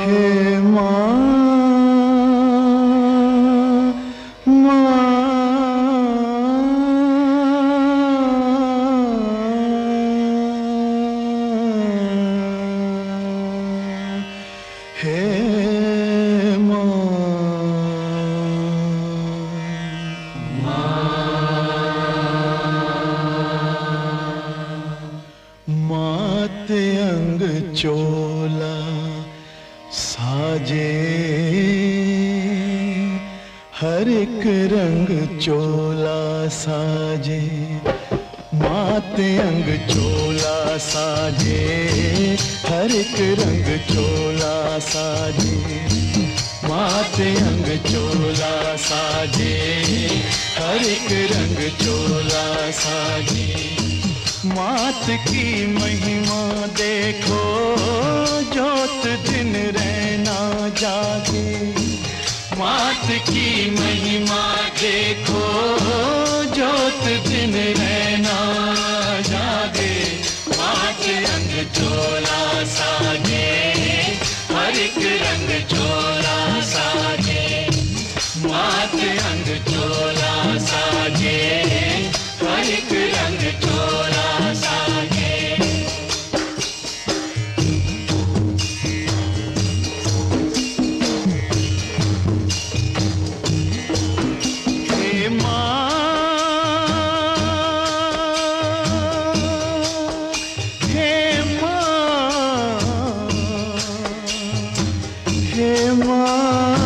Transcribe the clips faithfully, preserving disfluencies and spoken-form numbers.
हे माँ, माँ, हे माँ, माते अंग चोला साजे, हर एक रंग चोला साजे, माते अंग चोला साजे, हर एक रंग चोला साजे, माते अंग चोला साजे, हर एक रंग चोला साजे। मात की महिमा देखो, जोत दिन रहना जागे, मात की महिमा देखो, जोत दिन रहना जागे, माते अंग चोला साजे, हर एक रंग चोला साजे, माते अंग चोला साजे, हर एक रंग चोला साजे। हे माँ, हे माँ, हे माँ,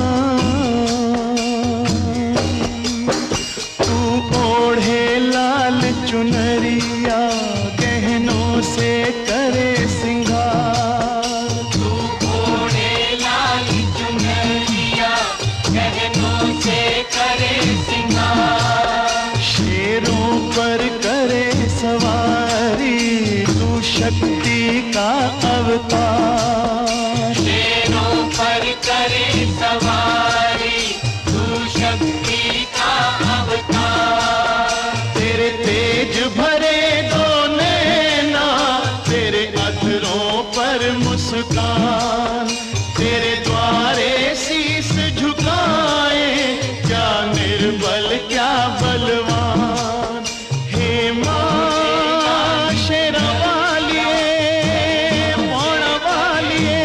तू ओढ़े लाल चुनरिया, गहनों से करे सिंगार, तू ओढ़े लाल चुनरिया, गहनों से करे सिंगार, शेरों पर करे सवारी, तू शक्ति का अवतार, शेरों पर करे सवारी, तू शक्ति का अवतार, तेरे तेज भरे दो नैना, तेरे अधरों पर मुस्कान, तेरे द्वारे शीस झुकाए, क्या निर्बल क्या बलवान। हे माँ शेरा वालिए, मोड़ा वालिए,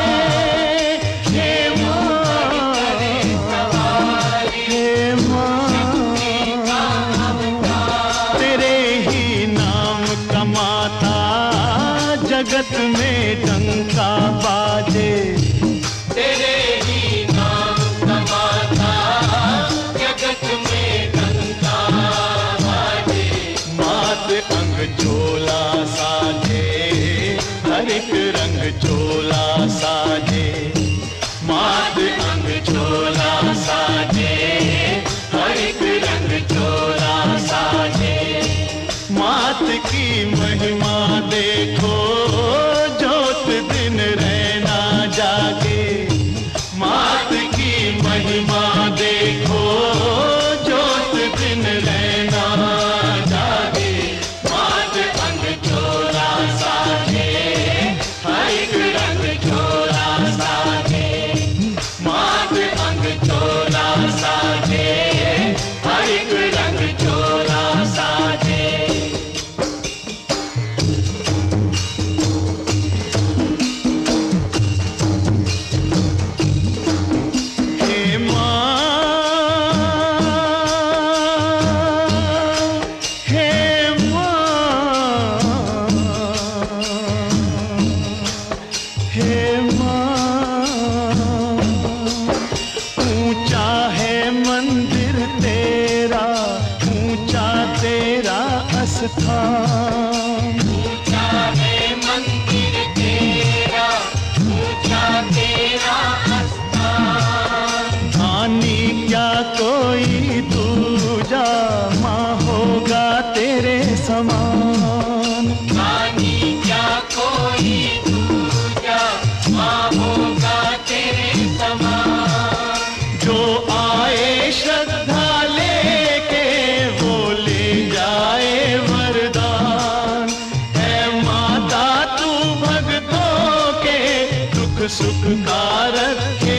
हे माँ, हे माँ, तेरे ही नाम कमाता जगत में डंका बाजे, तेरे ही नाम कमाता जगत में डंका बाजे, मात अंग चोला साजे, हर एक रंग चोला साजे, मात अंग चोला साजे, हर एक रंग चोला साजे। मात की महिमा देखो, जोत दिन रहना जागे, मात की महिमा देखो, जोत दिन रहना जागे, मात अंग चोला साजे, हर एक रंग चोला साजे, मात अंग चोला साजे, हर एक रंग चोला साजे। हे माँ, हे माँ, हे माँ, ऊंचा है मंदिर तेरा, ऊंचा तेरा स्थान, ऊंचा है मंदिर तेरा, ऊंचा तेरा स्थान, आनी क्या कोई दूजा, माँ होगा तेरे समान, रानी क्या कोई दूजा, माँ होगा तेरे समान, जो आए श्रद्धा लेके वो ले जाए वरदान। है माता तू भक्तों के दुख सुख का रखे